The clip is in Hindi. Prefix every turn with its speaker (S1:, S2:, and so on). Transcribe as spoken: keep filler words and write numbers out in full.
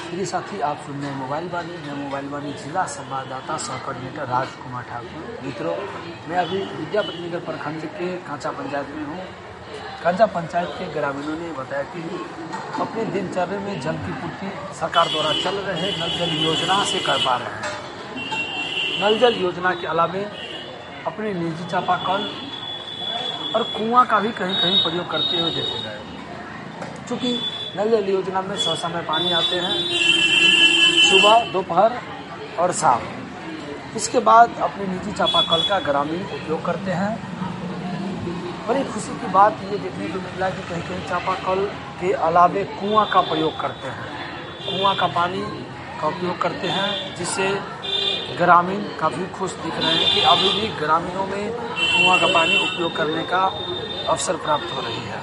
S1: प्रिय साथी, आप सुन रहे हैं मोबाइल वाणी। मैं मोबाइल वाणी जिला संवाददाता सह कोऑर्डिनेटर राजकुमार ठाकुर। मित्रों, मैं अभी विद्यापतिनगर प्रखंड के कांचा पंचायत में हूँ। कांचा पंचायत के ग्रामीणों ने बताया कि अपने दिनचर्या में जल की पूर्ति सरकार द्वारा चल रहे नल जल योजना से कर पा रहे हैं। नल जल योजना के अलावे अपने निजी चापाकल और कुआं का भी कहीं कहीं प्रयोग करते हुए देखे गए। चूँकि नल जल योजना में सौ समय पानी आते हैं, सुबह, दोपहर और शाम। इसके बाद अपने निजी चापाकल का ग्रामीण उपयोग करते हैं। बड़ी खुशी की बात ये देखने को मिला कि कहीं कहीं चापाकल के अलावे कुआं का प्रयोग करते हैं, कुआं का पानी का उपयोग करते हैं, जिससे ग्रामीण काफ़ी खुश दिख रहे हैं कि अभी भी ग्रामीणों में कुआं का पानी उपयोग करने का अवसर प्राप्त हो रही है।